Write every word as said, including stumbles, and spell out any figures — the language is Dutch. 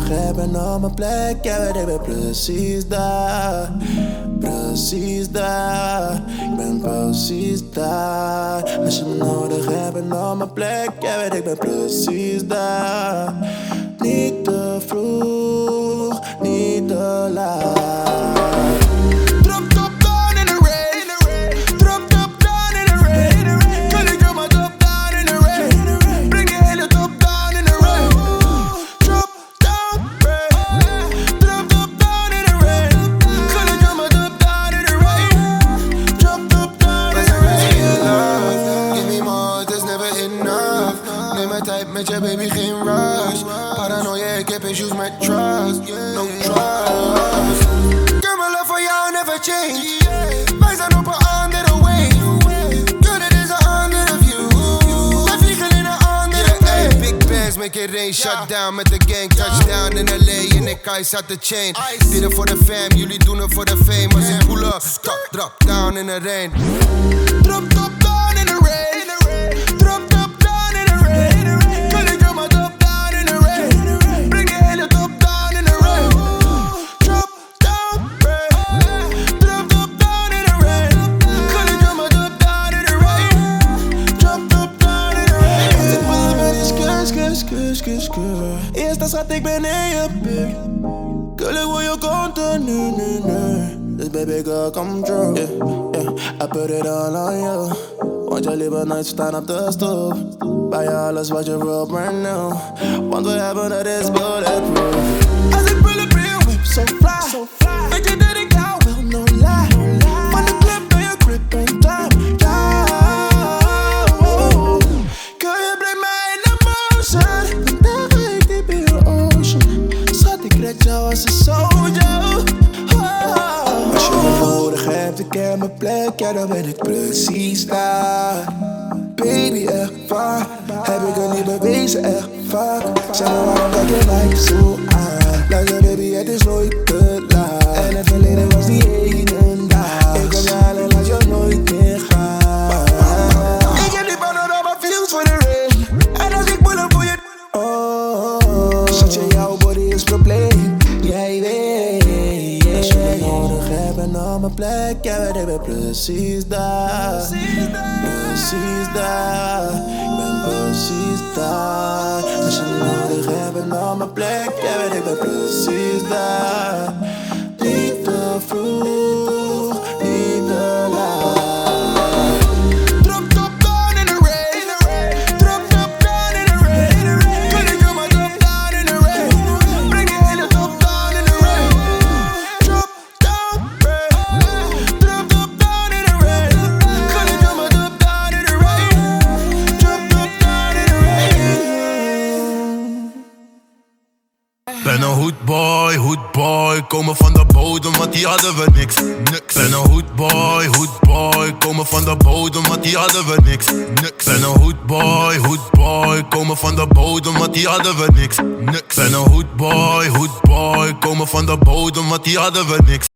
nodig heb en op mijn plek, ja weet ik ben precies daar. Precies daar, ik ben precies daar. Als je me nodig hebt en op mijn plek, ja weet ik ben precies daar. Niet te vroeg, niet te laat. Drop top down in the rain. Drop top down in the rain. Kan ik drop my top down in the rain. Breng die hele top down in the rain. Drop down, rain. Drop top down in the rain. Kan ik drop my top down in the rain. Drop top down in the rain. Give me more, it is never enough. Neem mijn tijd met je baby, geen rush. Paranoia, ik heb issues met trust. No trust. Girl, mijn love voor jou never change. Wij zijn op een andere wave. Girl, dit is een andere view. Wij vliegen in een andere wave. Big bands, make it rain. Shut down met de gang. Touchdown in L A en ik ice out the chain. Dit het voor de fam, jullie doen het voor de fame. Als ik pull up, stop, drop down in the rain. Drop top down in the rain. Drop top down in the rain. Kan ik drop my top down in the rain. Breng die hele top down in the rain. Drop down, rain. Drop top down in the rain. Kan ik drop my top down in the rain. Drop top down in the rain. Als ik bal met die skeur, skeur, skeur, skeur, skeur. Eerst dan schat ik ben in je buurt. Girl, ik wil je continu, nu, nu. Dus baby girl, come true. Yeah, yeah, I put it all on you. Want je liever nooit staan op de stoep. Bij je alles wat je wil, brand new. Want we hebben het is bulletproof. Als ik bulletproof whip, so fly, so fly. Weet je dat ik jou wil, no lie. Van de club naar je grip en time, ja. Kun je brengt mij in emotion. Vandaag ga ik diep in je ocean. Schat, ik red jou als een soldier. Als je me nodig hebt, ik ken mijn plek, ja dan ben ik precies daar. Baby, echt waar, heb ik het niet bewezen, echt vaak. Zeg maar waarom dat je mij zo aan. Luister baby, het is nooit te laat. En het verleden was die ene dag. Ik kom je halen, laat je nooit meer gaan. Ik heb die pannen op mijn feels voor de rain. En als ik bullen voor je, oh, oh, oh. Zat je jouw body is probleem, jij weet. Als je me nodig hebt en op mijn plek, ja weet ik ben precies daar. Precies daar, ik ben precies daar. Als je me nodig hebt en op mijn plek, ja weet ik ben precies daar. Niet te vroeg, niet te laat. Drop top down in the rain. Drop top down in the rain. Kan ik drop my top down in the rain. Breng die hele top down in the rain. Drop down, rain. Drop top down in the rain. Kan ik drop my top down in the rain. Drop top down in the rain. Ben een hoodboy, hoodboy, komen van de bodem, want die hadden we niks. niks. Ben een hoodboy, hoodboy, komen van de bodem, want die hadden we niks. niks. Ben een hoodboy, hoodboy, komen van de bodem, want die hadden we niks. niks. Ben een hoodboy, hoodboy, komen van de bodem, want die hadden we niks.